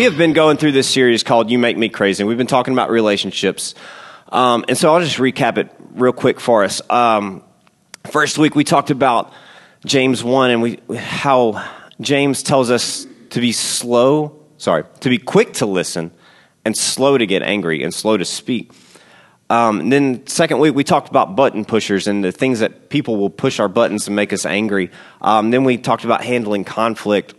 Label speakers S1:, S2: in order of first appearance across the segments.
S1: we have been going through this series called You Make Me Crazy. We've been talking about relationships. And so I'll just recap it real quick for us. First week we talked about James 1 and how James tells us to be quick to listen and slow to get angry and slow to speak. Then second week we talked about button pushers and the things that people will push our buttons to make us angry. Then we talked about handling conflict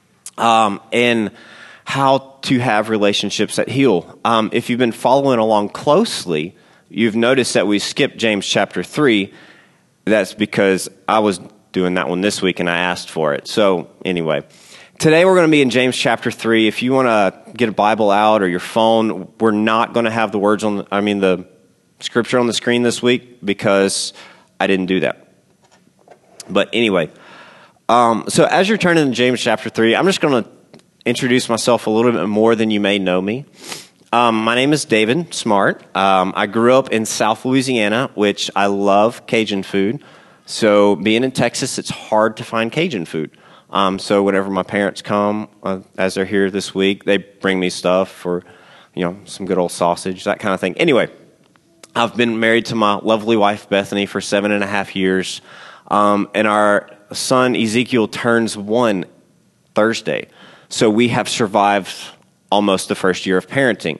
S1: and how to have relationships that heal. If you've been following along closely, you've noticed that we skipped James chapter 3. That's because I was doing that one this week and I asked for it. So anyway, today we're going to be in James chapter 3. If you want to get a Bible out or your phone, we're not going to have the scripture on the screen this week because I didn't do that. But anyway, so as you're turning to James chapter 3, I'm just going to introduce myself a little bit more than you may know me. My name is David Smart. I grew up in South Louisiana, which I love Cajun food. So being in Texas, it's hard to find Cajun food. So whenever my parents come, as they're here this week, they bring me stuff for, some good old sausage, that kind of thing. Anyway, I've been married to my lovely wife, Bethany, for 7.5 years. And our son, Ezekiel, turns 1 Thursday. So we have survived almost the first year of parenting.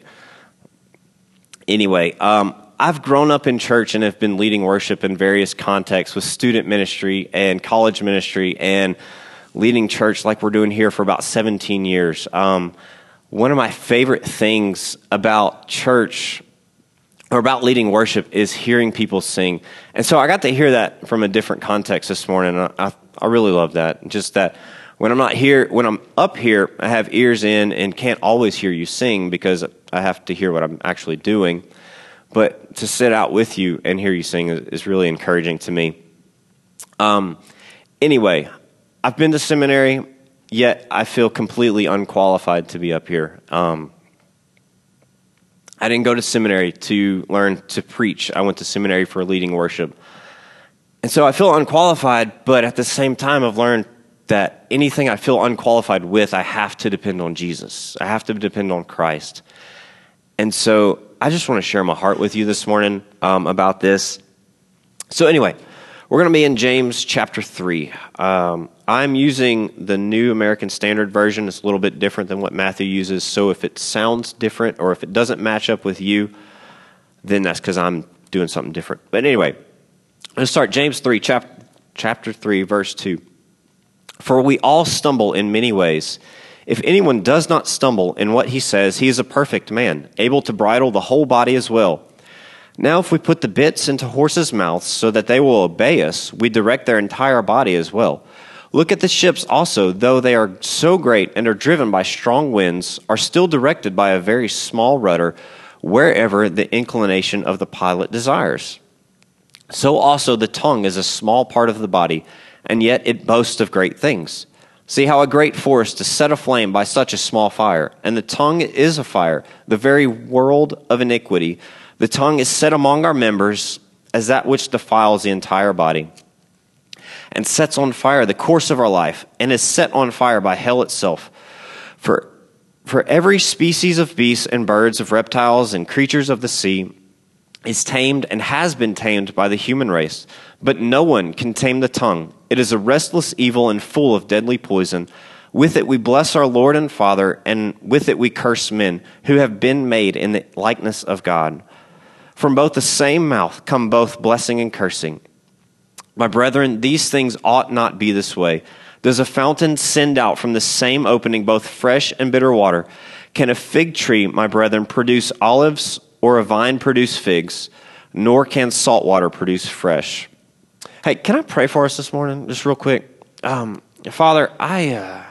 S1: Anyway, I've grown up in church and have been leading worship in various contexts with student ministry and college ministry and leading church like we're doing here for about 17 years. One of my favorite things about church or about leading worship is hearing people sing. And so I got to hear that from a different context this morning. I really love that. Just that when I'm up here, I have ears in and can't always hear you sing because I have to hear what I'm actually doing. But to sit out with you and hear you sing is really encouraging to me. Anyway, I've been to seminary, yet I feel completely unqualified to be up here. I didn't go to seminary to learn to preach. I went to seminary for leading worship. And so I feel unqualified, but at the same time I've learned that anything I feel unqualified with, I have to depend on Jesus. I have to depend on Christ. And so I just want to share my heart with you this morning about this. So anyway, we're going to be in James chapter 3. I'm using the New American Standard Version. It's a little bit different than what Matthew uses. So if it sounds different or if it doesn't match up with you, then that's because I'm doing something different. But anyway, let's start James 3, chapter 3, verse 2. For we all stumble in many ways. If anyone does not stumble in what he says, he is a perfect man, able to bridle the whole body as well. Now if we put the bits into horses' mouths so that they will obey us, we direct their entire body as well. Look at the ships also, though they are so great and are driven by strong winds, are still directed by a very small rudder wherever the inclination of the pilot desires. So also the tongue is a small part of the body, and yet it boasts of great things. See how a great forest is set aflame by such a small fire, and the tongue is a fire, the very world of iniquity. The tongue is set among our members as that which defiles the entire body, and sets on fire the course of our life, and is set on fire by hell itself. For every species of beasts and birds, of reptiles and creatures of the sea, is tamed and has been tamed by the human race. But no one can tame the tongue. It is a restless evil and full of deadly poison. With it we bless our Lord and Father, and with it we curse men who have been made in the likeness of God. From both the same mouth come both blessing and cursing. My brethren, these things ought not be this way. Does a fountain send out from the same opening both fresh and bitter water? Can a fig tree, my brethren, produce olives, or a vine produce figs? Nor can salt water produce fresh. Hey, can I pray for us this morning, just real quick? Father, I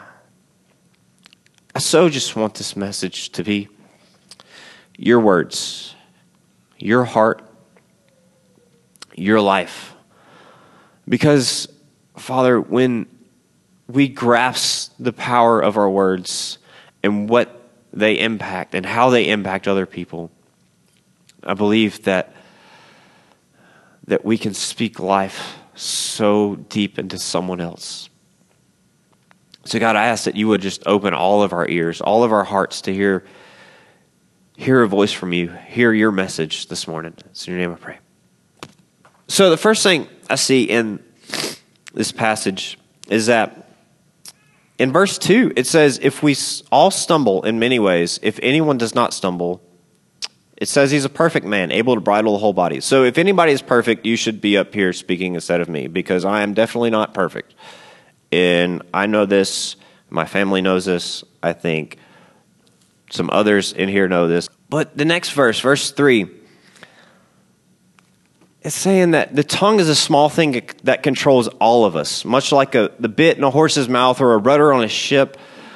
S1: so just want this message to be your words, your heart, your life. Because, Father, when we grasp the power of our words and what they impact and how they impact other people, I believe that we can speak life so deep into someone else. So God, I ask that you would just open all of our ears, all of our hearts to hear a voice from you, hear your message this morning. It's in your name I pray. So the first thing I see in this passage is that in verse 2, it says, if we all stumble in many ways, if anyone does not stumble, it says he's a perfect man, able to bridle the whole body. So if anybody is perfect, you should be up here speaking instead of me, because I am definitely not perfect. And I know this, my family knows this, I think some others in here know this. But the next verse, verse 3, it's saying that the tongue is a small thing that controls all of us, much like the bit in a horse's mouth or a rudder on a ship.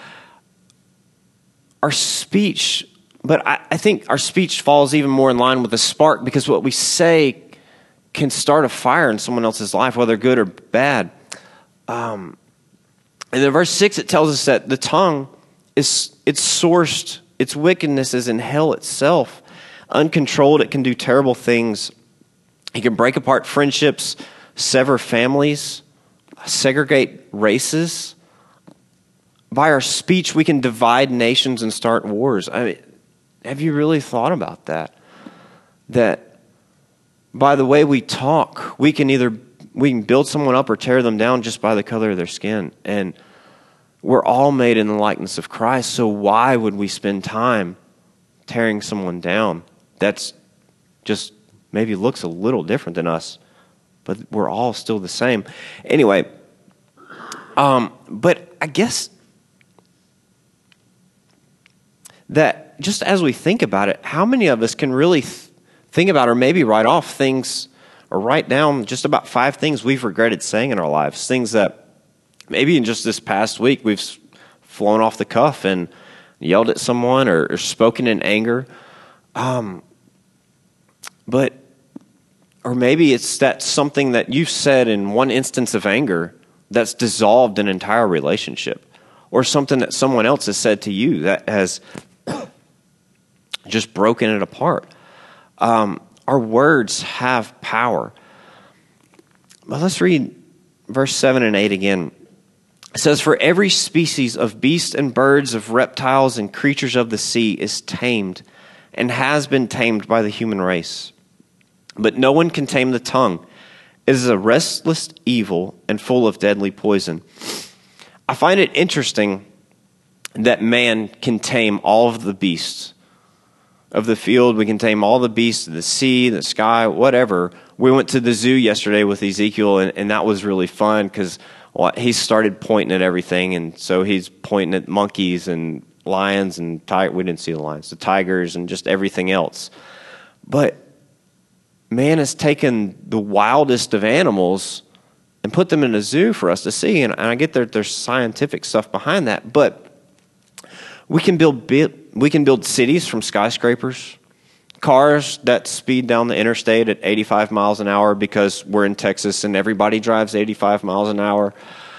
S1: Our speech, but I think our speech falls even more in line with the spark, because what we say can start a fire in someone else's life, whether good or bad. And in verse 6, it tells us that the tongue it's sourced, its wickedness is in hell itself. Uncontrolled, it can do terrible things. It can break apart friendships, sever families, segregate races. By our speech, we can divide nations and start wars. I mean, have you really thought about that? That by the way we talk, we can build someone up or tear them down just by the color of their skin. And we're all made in the likeness of Christ, so why would we spend time tearing someone down that's just maybe looks a little different than us, but we're all still the same. Anyway, but I guess that just as we think about it, how many of us can really think about or maybe write off things or write down just about 5 things we've regretted saying in our lives, things that maybe in just this past week we've flown off the cuff and yelled at someone or spoken in anger. Or maybe it's that something that you've said in one instance of anger that's dissolved an entire relationship, or something that someone else has said to you that has just broken it apart. Our words have power. But let's read verse 7 and 8 again. It says, for every species of beasts and birds, of reptiles and creatures of the sea is tamed and has been tamed by the human race. But no one can tame the tongue. It is a restless evil and full of deadly poison. I find it interesting that man can tame all of the beasts of the field. We can tame all the beasts of the sea, the sky, whatever. We went to the zoo yesterday with Ezekiel, and that was really fun because he started pointing at everything, and so he's pointing at monkeys and lions and we didn't see the lions, the tigers and just everything else. But man has taken the wildest of animals and put them in a zoo for us to see, and I get that there's scientific stuff behind that, but we can build cities from skyscrapers, cars that speed down the interstate at 85 miles an hour because we're in Texas and everybody drives 85 miles an hour.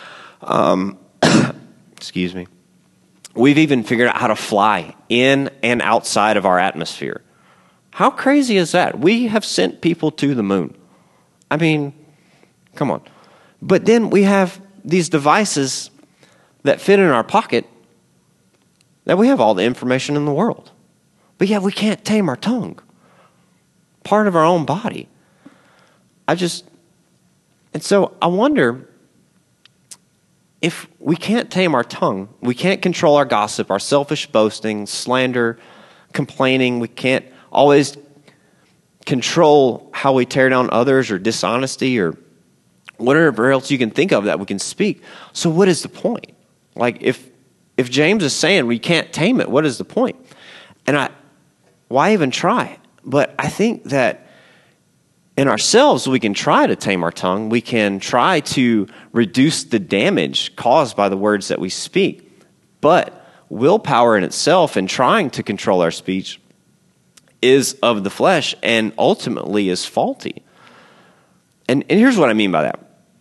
S1: Excuse me. We've even figured out how to fly in and outside of our atmosphere. How crazy is that? We have sent people to the moon. I mean, come on. But then we have these devices that fit in our pocket that we have all the information in the world. But yet we can't tame our tongue. Part of our own body. And so I wonder if we can't tame our tongue, we can't control our gossip, our selfish boasting, slander, complaining, we can't always control how we tear down others or dishonesty or whatever else you can think of that we can speak. So what is the point? Like if James is saying we can't tame it, what is the point? And why even try? But I think that in ourselves, we can try to tame our tongue. We can try to reduce the damage caused by the words that we speak. But willpower in itself and trying to control our speech is of the flesh and ultimately is faulty. And here's what I mean by that.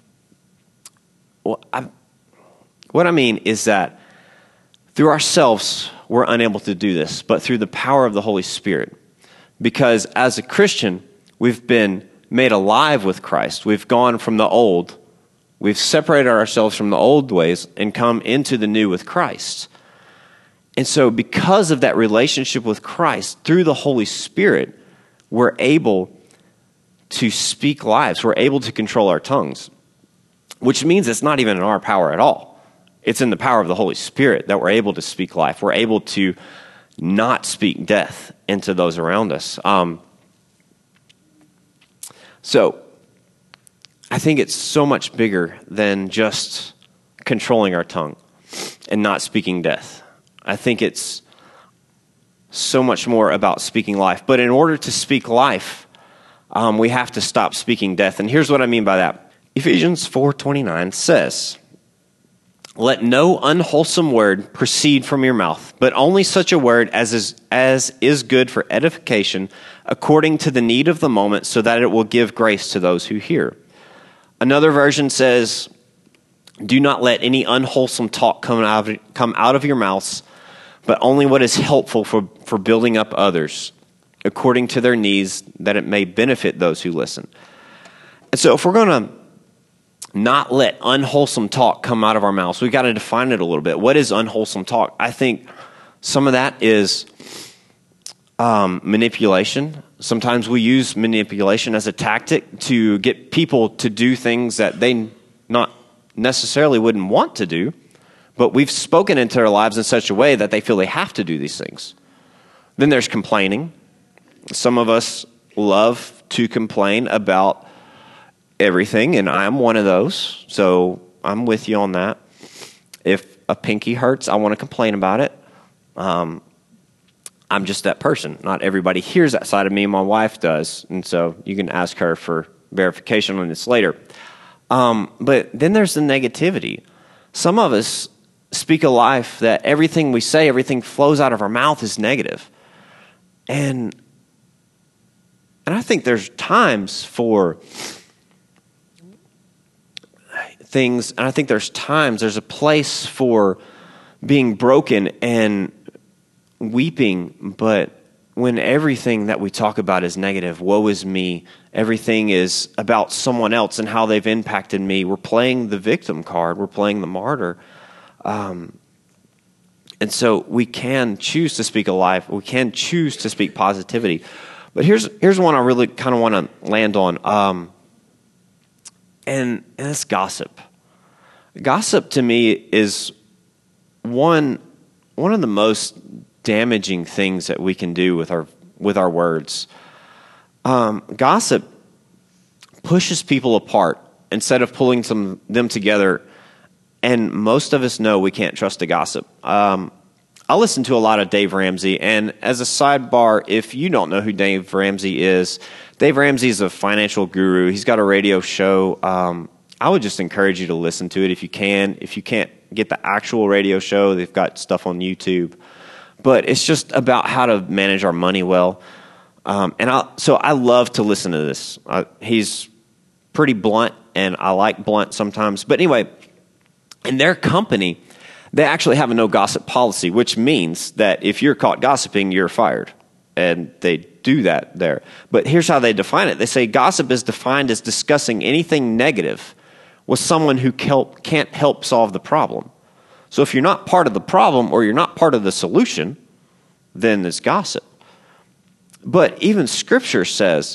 S1: What I mean is that through ourselves, we're unable to do this, but through the power of the Holy Spirit. Because as a Christian, we've been made alive with Christ. We've gone from the old, We've separated ourselves from the old ways and come into the new with Christ. And so because of that relationship with Christ, through the Holy Spirit, we're able to speak lives. We're able to control our tongues, which means it's not even in our power at all. It's in the power of the Holy Spirit that we're able to speak life. We're able to not speak death into those around us. So I think it's so much bigger than just controlling our tongue and not speaking death. I think it's so much more about speaking life. But in order to speak life, we have to stop speaking death. And here's what I mean by that. Ephesians 4:29 says, "Let no unwholesome word proceed from your mouth, but only such a word as is good for edification according to the need of the moment, so that it will give grace to those who hear." Another version says, "Do not let any unwholesome talk come out of your mouths, but only what is helpful for building up others, according to their needs, that it may benefit those who listen." And so if we're going to not let unwholesome talk come out of our mouths, we've got to define it a little bit. What is unwholesome talk? I think some of that is manipulation. Sometimes we use manipulation as a tactic to get people to do things that they not necessarily wouldn't want to do, but we've spoken into their lives in such a way that they feel they have to do these things. Then there's complaining. Some of us love to complain about everything, and I'm one of those, so I'm with you on that. If a pinky hurts, I want to complain about it. I'm just that person. Not everybody hears that side of me. My wife does, and so you can ask her for verification on this later. But then there's the negativity. Some of us speak a life that everything we say, everything flows out of our mouth is negative. And I think there's times for things, and I think there's a place for being broken and weeping, but when everything that we talk about is negative, woe is me, everything is about someone else and how they've impacted me, we're playing the victim card, we're playing the martyr. And so we can choose to speak a life, we can choose to speak positivity. But here's one I really kind of want to land on, and it's gossip. Gossip to me is one of the most damaging things that we can do with our words. Gossip pushes people apart instead of pulling them together. And most of us know we can't trust a gossip. I listen to a lot of Dave Ramsey, and as a sidebar, if you don't know who Dave Ramsey is a financial guru. He's got a radio show. I would just encourage you to listen to it if you can. If you can't get the actual radio show, they've got stuff on YouTube. But it's just about how to manage our money well. So I love to listen to this. He's pretty blunt, and I like blunt sometimes. But anyway, in their company, they actually have a no gossip policy, which means that if you're caught gossiping, you're fired. And they do that there. But here's how they define it. They say gossip is defined as discussing anything negative with someone who can't help solve the problem. So if you're not part of the problem or you're not part of the solution, then it's gossip. But even Scripture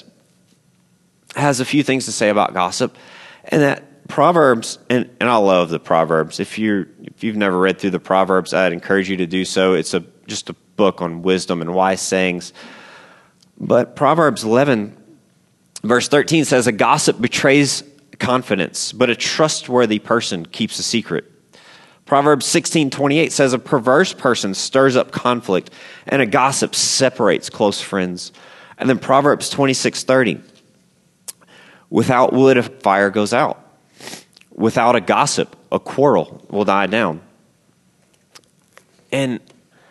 S1: has a few things to say about gossip, and that Proverbs, and I love the Proverbs. If you've never read through the Proverbs, I'd encourage you to do so. It's just a book on wisdom and wise sayings. But Proverbs 11, verse 13 says, "A gossip betrays confidence, but a trustworthy person keeps a secret." Proverbs 16:28 says, "A perverse person stirs up conflict, and a gossip separates close friends." And then Proverbs 26:30, "Without wood, a fire goes out. Without a gossip, a quarrel will die down." And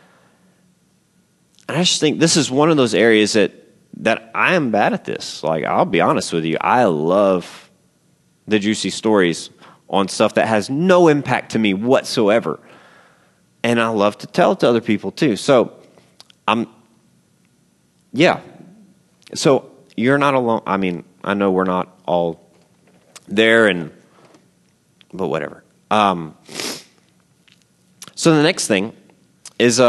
S1: I just think this is one of those areas that I am bad at this. Like, I'll be honest with you, I love the juicy stories on stuff that has no impact to me whatsoever. And I love to tell it to other people too. So, So you're not alone. I mean, I know we're not all there, and but whatever. So the next thing is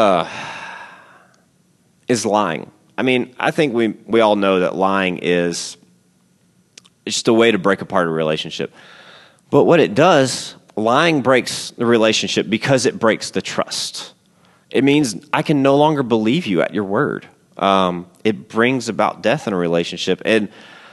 S1: lying. I mean, I think we all know that lying is just a way to break apart a relationship. But what it does, lying breaks the relationship because it breaks the trust. It means I can no longer believe you at your word. It brings about death in a relationship. And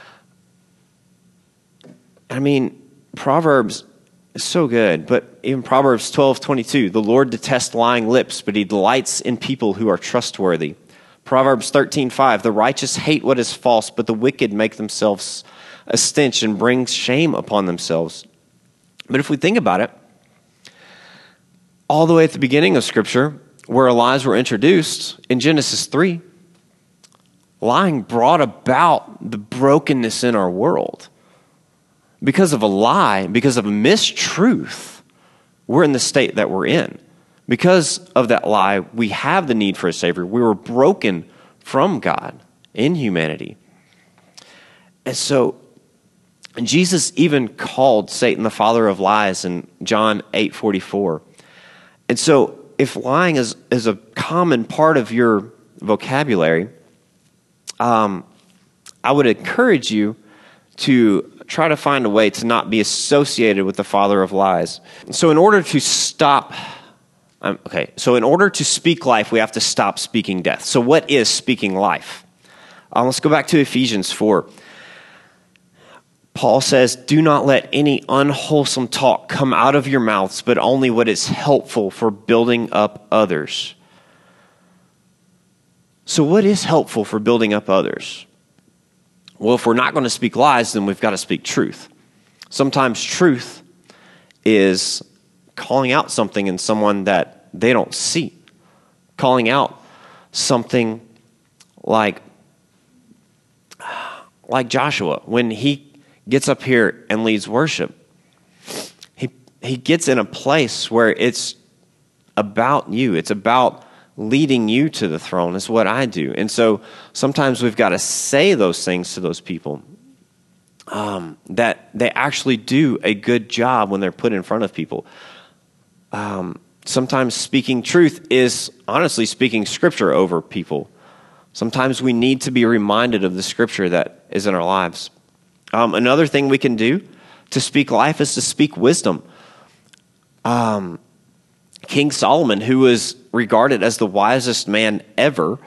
S1: I mean, Proverbs is so good, but even Proverbs 12:22, the Lord detests lying lips, but he delights in people who are trustworthy. Proverbs 13:5, the righteous hate what is false, but the wicked make themselves a stench and bring shame upon themselves. But if we think about it, all the way at the beginning of Scripture, where lies were introduced, in Genesis 3, lying brought about the brokenness in our world. Because of a lie, because of a mistruth, we're in the state that we're in. Because of that lie, we have the need for a Savior. We were broken from God in humanity. And so Jesus even called Satan the father of lies in John 8:44. And so if lying is a common part of your vocabulary, I would encourage you to try to find a way to not be associated with the father of lies. So in order to speak life, we have to stop speaking death. So what is speaking life? Let's go back to Ephesians 4. Paul says, do not let any unwholesome talk come out of your mouths, but only what is helpful for building up others. So what is helpful for building up others? Well, if we're not going to speak lies, then we've got to speak truth. Sometimes truth is calling out something in someone that they don't see. Calling out something like Joshua, when he gets up here and leads worship, he gets in a place where it's about you. It's about leading you to the throne is what I do. And so sometimes we've got to say those things to those people that they actually do a good job when they're put in front of people. Sometimes speaking truth is honestly speaking scripture over people. Sometimes we need to be reminded of the scripture that is in our lives. Another thing we can do to speak life is to speak wisdom. King Solomon, who was regarded as the wisest man ever,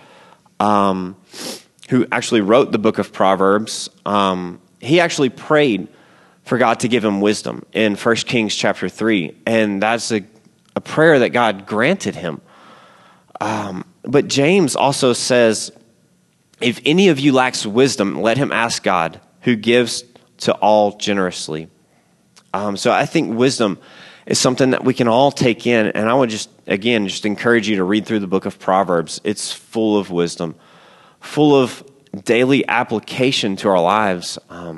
S1: who actually wrote the book of Proverbs, he actually prayed for God to give him wisdom in 1 Kings chapter 3. And that's a prayer that God granted him. But James also says, if any of you lacks wisdom, let him ask God, who gives to all generously. So I think wisdom is something that we can all take in. And I would just encourage you to read through the book of Proverbs. It's full of wisdom, full of daily application to our lives.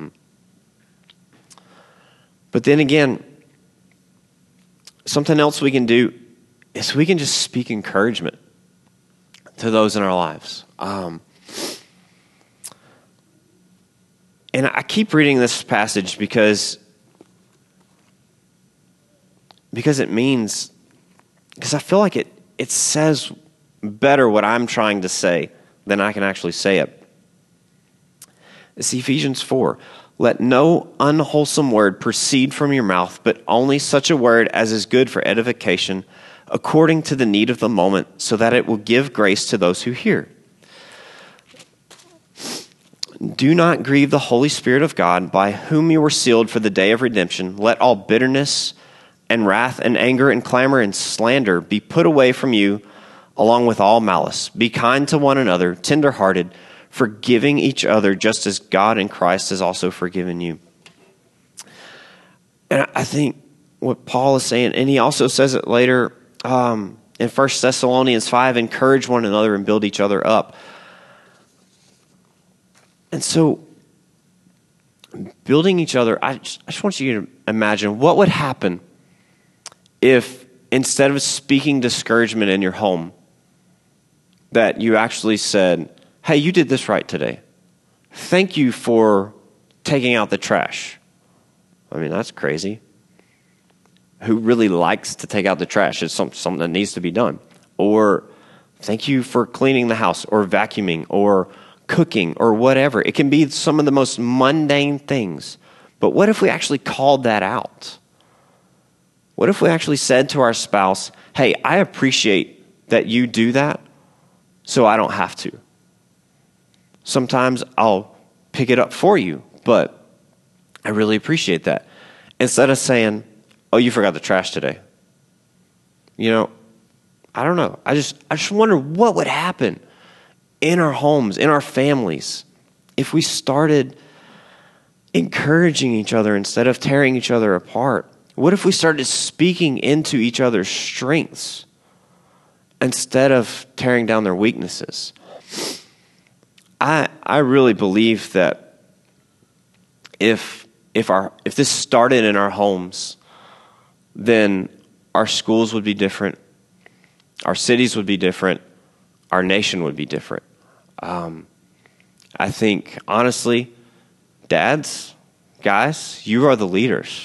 S1: But then again, something else we can do is we can just speak encouragement to those in our lives. And I keep reading this passage because I feel like it says better what I'm trying to say than I can actually say it. It's Ephesians 4. Let no unwholesome word proceed from your mouth, but only such a word as is good for edification, according to the need of the moment, so that it will give grace to those who hear. Do not grieve the Holy Spirit of God, by whom you were sealed for the day of redemption. Let all bitterness and wrath and anger and clamor and slander be put away from you, along with all malice. Be kind to one another, tenderhearted, forgiving each other, just as God in Christ has also forgiven you. And I think what Paul is saying, and he also says it later in 1 Thessalonians 5, encourage one another and build each other up. And so, building each other, I just want you to imagine what would happen if instead of speaking discouragement in your home, that you actually said, hey, you did this right today. Thank you for taking out the trash. I mean, that's crazy. who really likes to take out the trash. It's something that needs to be done. Or thank you for cleaning the house or vacuuming or cooking or whatever. It can be some of the most mundane things. But what if we actually called that out? What if we actually said to our spouse, hey, I appreciate that you do that, so I don't have to. Sometimes I'll pick it up for you, but I really appreciate that. Instead of saying, oh, you forgot the trash today. I don't know. I just wonder what would happen in our homes, in our families, if we started encouraging each other instead of tearing each other apart. What if we started speaking into each other's strengths instead of tearing down their weaknesses? I really believe that if this started in our homes, then our schools would be different, our cities would be different, our nation would be different. I think, honestly, dads, guys, you are the leaders.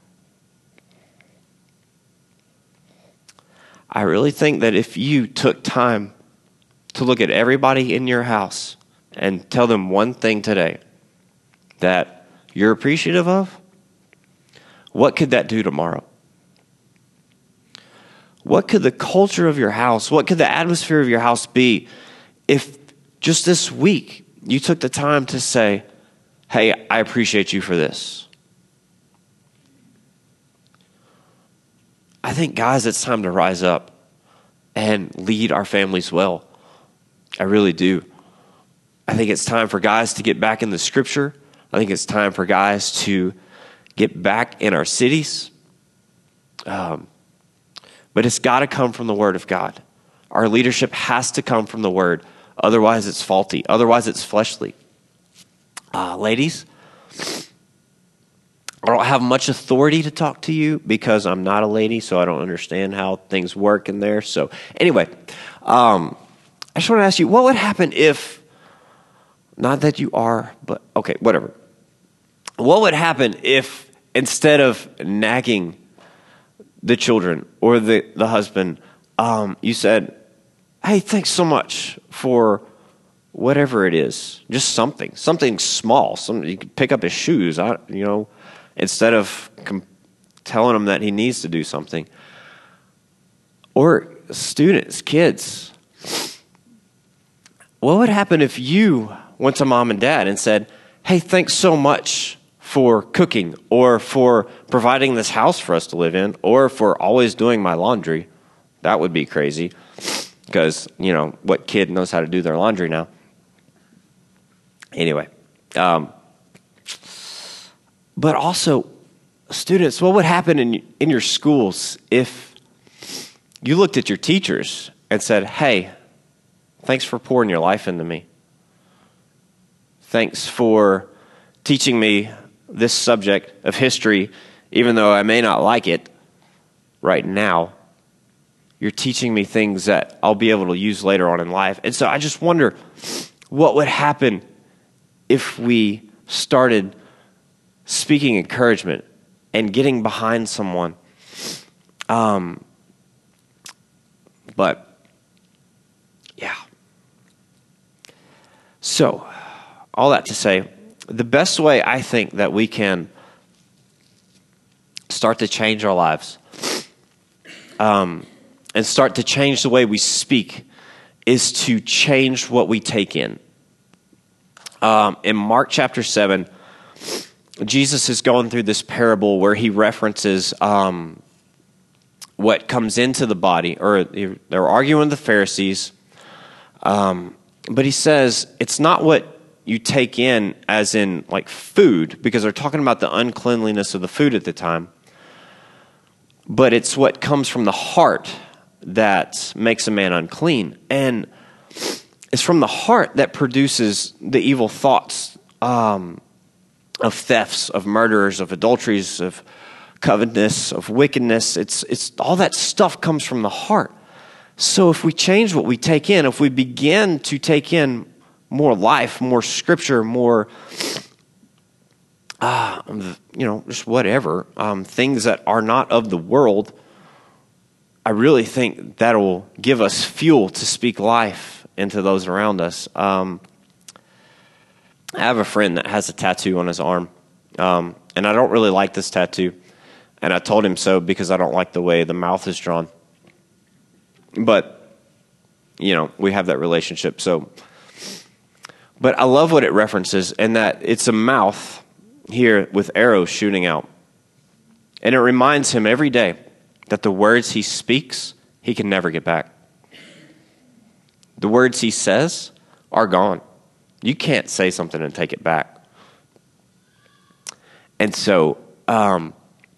S1: I really think that if you took time to look at everybody in your house and tell them one thing today that you're appreciative of, what could that do tomorrow? What could the culture of your house, what could the atmosphere of your house be if just this week you took the time to say, hey, I appreciate you for this? I think, guys, it's time to rise up and lead our families well. I really do. I think it's time for guys to get back in the scripture. I think it's time for guys to get back in our cities. But it's got to come from the Word of God. Our leadership has to come from the Word. Otherwise, it's faulty. Otherwise, it's fleshly. Ladies, I don't have much authority to talk to you because I'm not a lady, so I don't understand how things work in there. So anyway, I just want to ask you, what would happen if, not that you are, but okay, whatever. What would happen if instead of nagging the children or the husband, you said, hey, thanks so much for whatever it is, just something small. You could pick up his shoes, instead of telling him that he needs to do something. Or students, kids, what would happen if you went to mom and dad and said, hey, thanks so much for cooking or for providing this house for us to live in or for always doing my laundry? That would be crazy because, what kid knows how to do their laundry now? Anyway, but also, students, what would happen in your schools if you looked at your teachers and said, hey, thanks for pouring your life into me. Thanks for teaching me this subject of history, even though I may not like it right now. You're teaching me things that I'll be able to use later on in life. And so I just wonder what would happen if we started speaking encouragement and getting behind someone. But yeah. So all that to say, the best way I think that we can start to change our lives and start to change the way we speak is to change what we take in. In Mark chapter 7, Jesus is going through this parable where he references what comes into the body, or they're arguing with the Pharisees, but he says it's not what you take in as in like food, because they're talking about the uncleanliness of the food at the time, but it's what comes from the heart that makes a man unclean. And it's from the heart that produces the evil thoughts of thefts, of murders, of adulteries, of covetousness, of wickedness. It's all that stuff comes from the heart. So if we change what we take in, if we begin to take in more life, more scripture, more just whatever, things that are not of the world, I really think that'll give us fuel to speak life into those around us. I have a friend that has a tattoo on his arm, and I don't really like this tattoo, and I told him so because I don't like the way the mouth is drawn. But, we have that relationship, so. But I love what it references, and that it's a mouth here with arrows shooting out. And it reminds him every day that the words he speaks, he can never get back. The words he says are gone. You can't say something and take it back. And so I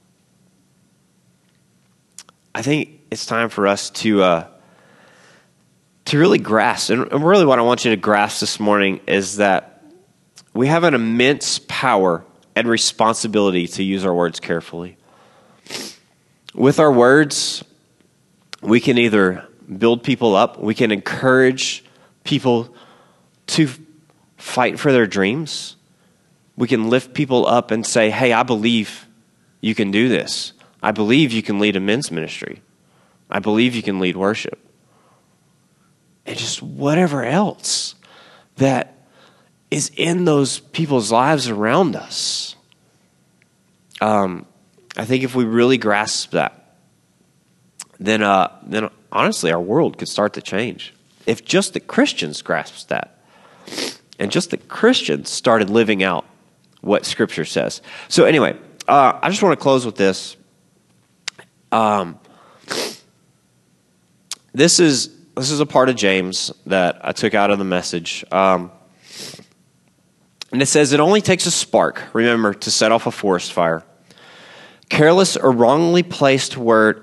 S1: think it's time for us to really grasp, and really what I want you to grasp this morning is that we have an immense power and responsibility to use our words carefully. With our words, we can either build people up, we can encourage people to fight for their dreams, we can lift people up and say, hey, I believe you can do this. I believe you can lead a men's ministry. I believe you can lead worship. And just whatever else that is in those people's lives around us. I think if we really grasp that, then honestly our world could start to change. If just the Christians grasped that, and just the Christians started living out what Scripture says. So anyway, I just want to close with this. This is a part of James that I took out of the Message. And it says, it only takes a spark, remember, to set off a forest fire. A careless or wrongly placed word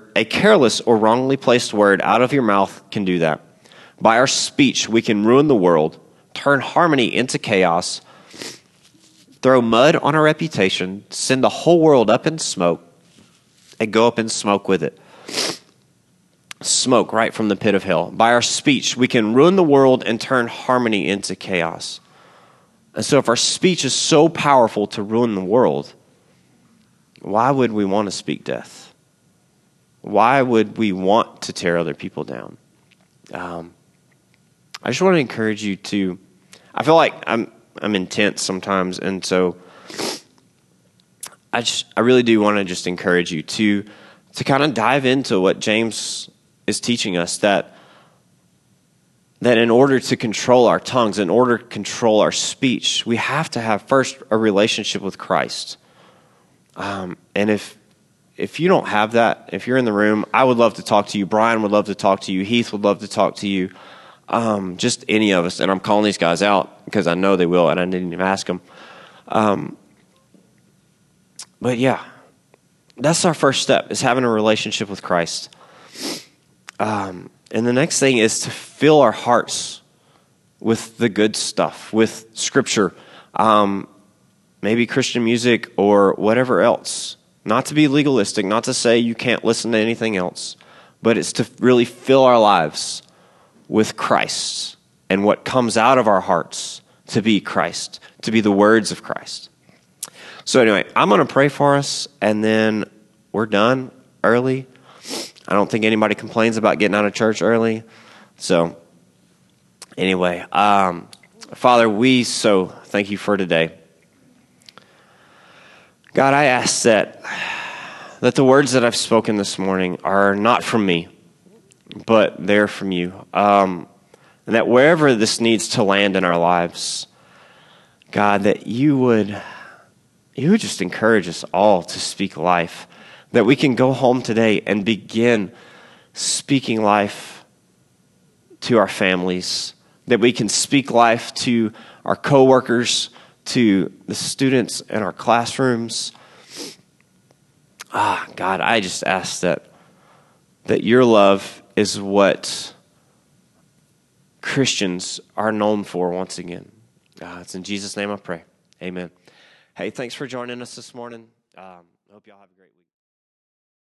S1: out of your mouth can do that. By our speech, we can ruin the world, turn harmony into chaos, throw mud on our reputation, send the whole world up in smoke, and go up in smoke with it. Smoke right from the pit of hell. By our speech, we can ruin the world and turn harmony into chaos. And so if our speech is so powerful to ruin the world, why would we want to speak death? Why would we want to tear other people down? I just want to encourage you to, I feel like I'm intense sometimes, and so I really do want to just encourage you to kind of dive into what James is teaching us, that in order to control our tongues, in order to control our speech, we have to have first a relationship with Christ. And if you don't have that, if you're in the room, I would love to talk to you. Brian would love to talk to you. Heath would love to talk to you. Just any of us. And I'm calling these guys out because I know they will, and I didn't even ask them. But yeah, that's our first step, is having a relationship with Christ. And the next thing is to fill our hearts with the good stuff, with Scripture, maybe Christian music or whatever else. Not to be legalistic, not to say you can't listen to anything else, but it's to really fill our lives with Christ and what comes out of our hearts to be Christ, to be the words of Christ. So anyway, I'm going to pray for us, and then we're done early. I don't think anybody complains about getting out of church early. So anyway, Father, we so thank you for today. God, I ask that the words that I've spoken this morning are not from me, but they're from you. And that wherever this needs to land in our lives, God, that you would just encourage us all to speak life, that we can go home today and begin speaking life to our families, that we can speak life to our coworkers, to the students in our classrooms. God, I just ask that your love is what Christians are known for once again. It's in Jesus' name I pray. Amen. Hey, thanks for joining us this morning. I hope y'all have a great week.